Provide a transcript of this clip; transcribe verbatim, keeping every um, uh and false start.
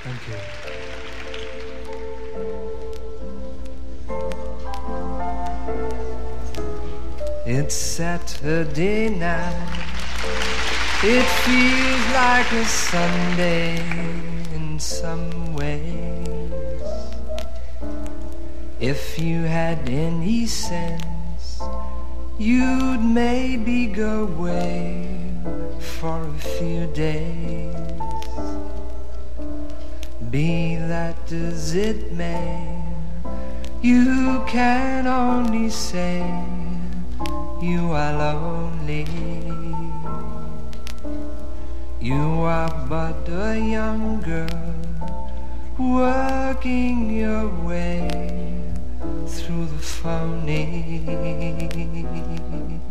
Thank you. It's Saturday night. It feels like a Sunday in some ways. If you had any sense, you'd maybe go away for a few days. Be that as it may, you can only say you are lonely. You are but a young girl working your way through the phony.